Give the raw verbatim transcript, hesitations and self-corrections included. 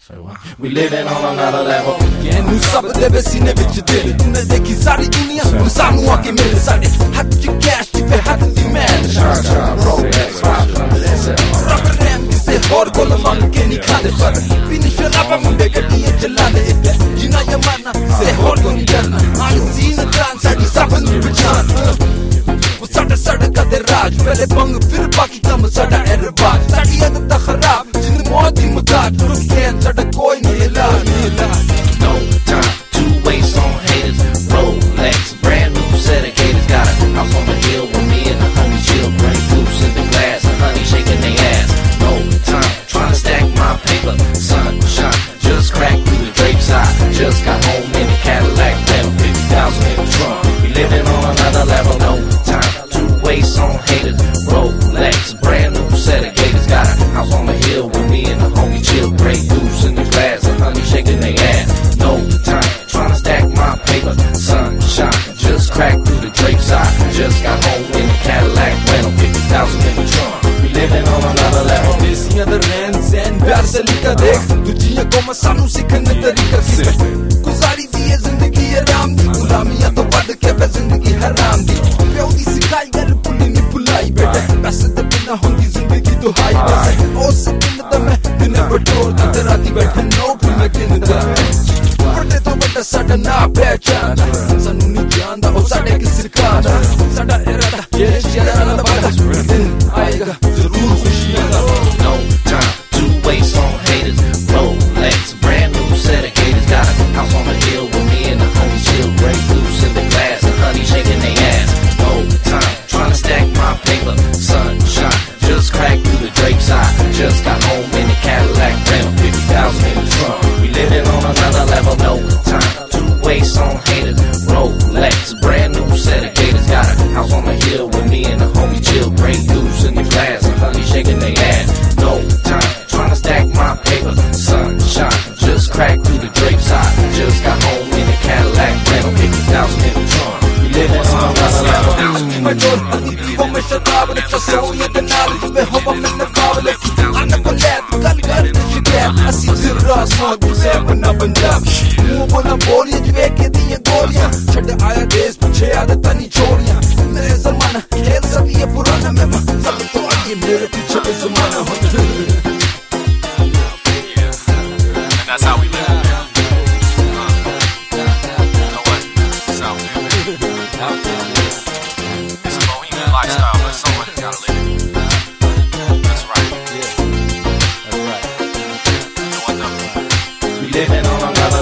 We living on another level. Can you stop the best in every day? In the day, Kizari Dunia, some walking in the side. Had to cash if you had to demand. Rolex, rubber ram, you say, Horgola Monkey, Kadi, finish your rubber, Mundeka, Jalada, Gina Yamana, say, Horgon, I see the dance at the Saban Pichan. साडा सड़क दे राज पहले बंग फिर बाकी कम साडा है रिवाज साडी आदत खराब जिन मौत दी मुताज रुकें साडा कोई नहीं इलाज No time to waste on haters. Rolex, brand new set of gators. Got a house on the hill with me and the homies chill. Break loose in the glass and honey shaking their ass. No time trying to stack my paper. Sunshine just cracked through the drape side. Just got home in the Cadillac, pedal fifty thousand in the trunk. We living on another level. No time to waste on haters. Rolex, brand new set of gators. Got a house on the hill with me and the homie chill. Break loose in the glass and honey shaking their ass. No time trying to stack my paper. Sunshine just cracked through the drape side. Just got home in the Cadillac, rental fifty thousand in the trunk. We living on another level. Desiyan da ren zen pyar se likha dekh tujiya ko main sanu sikhne tarika sikh guzari di ye zindagi aram di gulamiyan to bad ke pe zindagi haram di pyo di sikhai gal puli ni pulai beta bas de bina hondi zindagi to hai bas os din da main din bator da rati baitha no pul me kin da bade to bada sada na pehchan sanu ni janda o sade ki sirkada sada irada ye shara la bada din aayega zarur khushiyan da. No time to waste on haters. Rolex, brand new set of gators. Got a house on the hill with me and the homies chill. Break loose in the glass and honey shaking their ass. No time trying to stack my paper. Sunshine just cracked through the drape side. Just got home in the Cadillac, rental fifty thousand in the trunk. We living on another level. No time to waste on haters. Rolex, brand new set of gators. Got a house on the hill with me and the homies chill. Break loose in the glass and honey shaking their ass. No time trying to stack my paper. Sunshine just cracked through the drape side. Just got home in the Cadillac, rental fifty thousand in the trunk. We living on another level. My door, I think you want me to travel. It's a soul, you're the knowledge. You hop up in the travel. I'm not gonna let you go. You get, I see the rust, not the seven up and down. Move on a body, you make it in your golia. Check the eye days, but chair the tiny choria. There is a man, here's a be a purana member. Something to argue, there is a man. And that's how we live. It's a bohemian lifestyle, but someone gotta live it. That's right. Yeah, that's right. We living on another